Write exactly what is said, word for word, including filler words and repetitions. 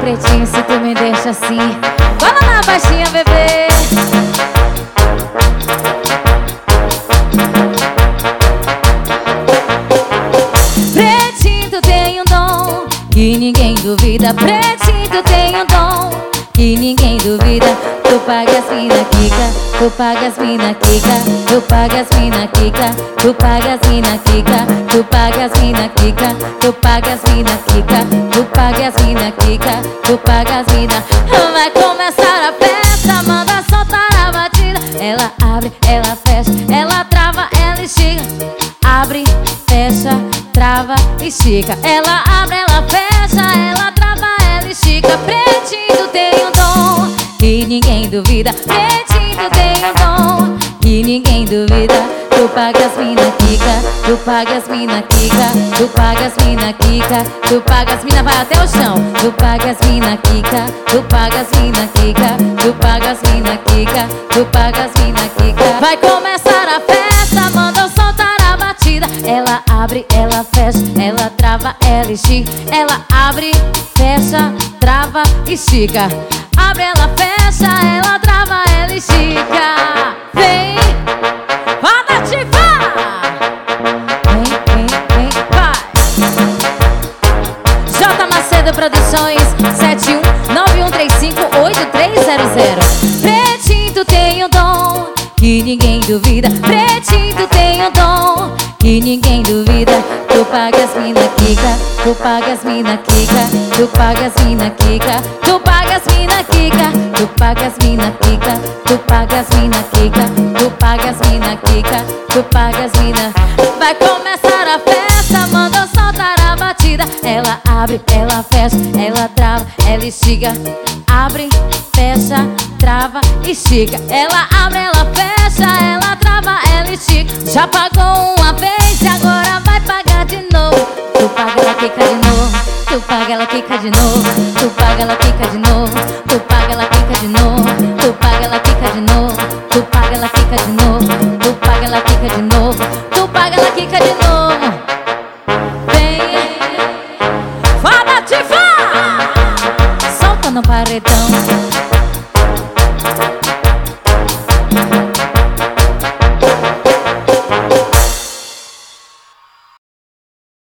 pretinho, se tu me deixa assim. Cola na baixinha, bebê. Pretinho, tu tem um dom que ninguém duvida. Pretinho, tu tem um dom que ninguém duvida. Tu pagas mina quica, tu pagas mina quica, tu pagas mina quica, tu pagas mina quica, tu pagas mina quica, tu pagas mina quica, tu pagas mina quica, tu pagas mina. Vai começar a festa, manda soltar a batida. Ela abre, ela fecha, ela trava, ela estica. Abre, fecha, trava, estica. Ela abre, ela fecha, ela trava, ela estica. Pretinho, tu tem um dom que ninguém duvida. Pretinho, tu tem um dom que ninguém duvida. Tu pagas mina quica, tu pagas mina quica, tu pagas mina quica, tu pagas mina, vai até o chão. Tu pagas mina quica, tu pagas mina quica, tu pagas mina quica, tu pagas mina quica. Vai começar a festa, manda eu soltar a batida. Ela abre, ela fecha, ela trava, ela estica. Ela abre, fecha, trava, estica. Abre, ela fecha, ela trava, ela estica. Vem, roda, Tifa! Vem, vem, vem, vai! J Macedo Produções, sete um nove um três cinco oito três zero zero. Pretinho, tu tem um dom que ninguém duvida. Pretinho, tu tem um dom que ninguém duvida. Tu pagas mina quica, tu pagas mina quica, tu pagas mina quica, tu pagas mina quica, tu pagas mina quica, tu pagas mina quica, tu pagas mina quica, tu pagas mina. Vai começar a festa, manda eu soltar a batida. Ela abre, ela fecha, ela trava, ela estica. Abre, fecha, trava, estica. Ela abre, ela fecha, ela trava, ela estica. Já pagou uma vez e agora